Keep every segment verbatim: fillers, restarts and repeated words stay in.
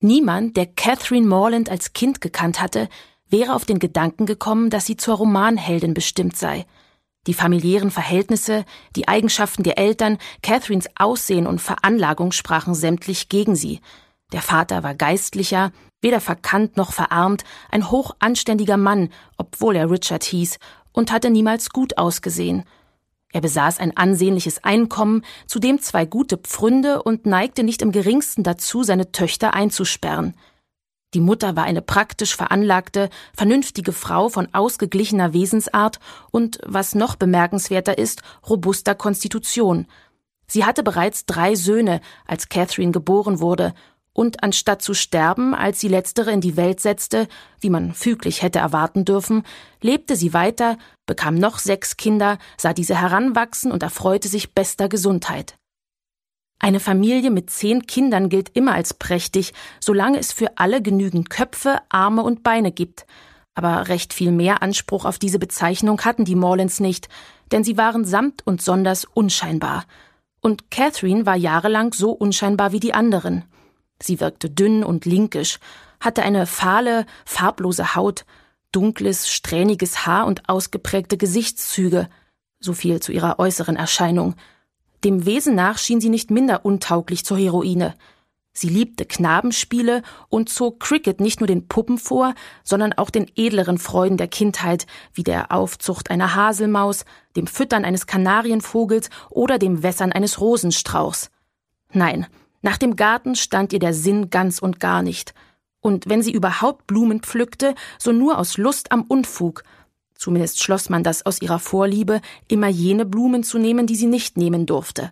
Niemand, der Catherine Morland als Kind gekannt hatte, wäre auf den Gedanken gekommen, dass sie zur Romanheldin bestimmt sei. Die familiären Verhältnisse, die Eigenschaften der Eltern, Catherines Aussehen und Veranlagung sprachen sämtlich gegen sie. Der Vater war Geistlicher, weder verkannt noch verarmt, ein hochanständiger Mann, obwohl er Richard hieß, und hatte niemals gut ausgesehen. Er besaß ein ansehnliches Einkommen, zudem zwei gute Pfründe und neigte nicht im geringsten dazu, seine Töchter einzusperren. Die Mutter war eine praktisch veranlagte, vernünftige Frau von ausgeglichener Wesensart und, was noch bemerkenswerter ist, robuster Konstitution. Sie hatte bereits drei Söhne, als Catherine geboren wurde, und anstatt zu sterben, als sie letztere in die Welt setzte, wie man füglich hätte erwarten dürfen, lebte sie weiter, bekam noch sechs Kinder, sah diese heranwachsen und erfreute sich bester Gesundheit. Eine Familie mit zehn Kindern gilt immer als prächtig, solange es für alle genügend Köpfe, Arme und Beine gibt. Aber recht viel mehr Anspruch auf diese Bezeichnung hatten die Morlands nicht, denn sie waren samt und sonders unscheinbar. Und Catherine war jahrelang so unscheinbar wie die anderen. Sie wirkte dünn und linkisch, hatte eine fahle, farblose Haut, dunkles, strähniges Haar und ausgeprägte Gesichtszüge. So viel zu ihrer äußeren Erscheinung. Dem Wesen nach schien sie nicht minder untauglich zur Heroine. Sie liebte Knabenspiele und zog Cricket nicht nur den Puppen vor, sondern auch den edleren Freuden der Kindheit, wie der Aufzucht einer Haselmaus, dem Füttern eines Kanarienvogels oder dem Wässern eines Rosenstrauchs. Nein, nach dem Garten stand ihr der Sinn ganz und gar nicht. Und wenn sie überhaupt Blumen pflückte, so nur aus Lust am Unfug. Zumindest schloss man das aus ihrer Vorliebe, immer jene Blumen zu nehmen, die sie nicht nehmen durfte.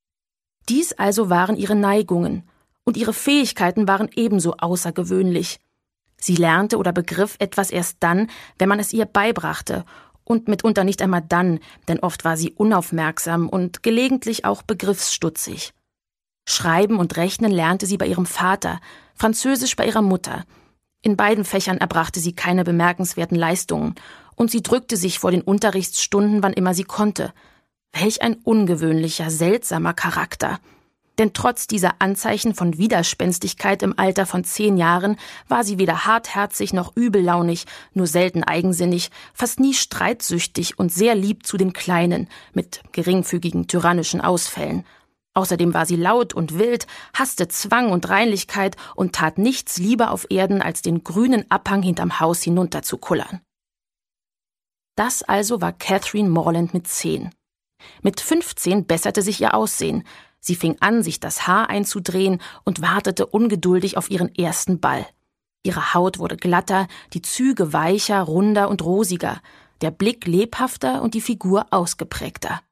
Dies also waren ihre Neigungen, und ihre Fähigkeiten waren ebenso außergewöhnlich. Sie lernte oder begriff etwas erst dann, wenn man es ihr beibrachte, und mitunter nicht einmal dann, denn oft war sie unaufmerksam und gelegentlich auch begriffsstutzig. Schreiben und Rechnen lernte sie bei ihrem Vater, Französisch bei ihrer Mutter. In beiden Fächern erbrachte sie keine bemerkenswerten Leistungen, und sie drückte sich vor den Unterrichtsstunden, wann immer sie konnte. Welch ein ungewöhnlicher, seltsamer Charakter. Denn trotz dieser Anzeichen von Widerspenstigkeit im Alter von zehn Jahren war sie weder hartherzig noch übellaunig, nur selten eigensinnig, fast nie streitsüchtig und sehr lieb zu den Kleinen, mit geringfügigen tyrannischen Ausfällen. Außerdem war sie laut und wild, hasste Zwang und Reinlichkeit und tat nichts lieber auf Erden, als den grünen Abhang hinterm Haus hinunterzukullern. Das also war Catherine Morland mit zehn. Mit fünfzehn besserte sich ihr Aussehen. Sie fing an, sich das Haar einzudrehen und wartete ungeduldig auf ihren ersten Ball. Ihre Haut wurde glatter, die Züge weicher, runder und rosiger, der Blick lebhafter und die Figur ausgeprägter.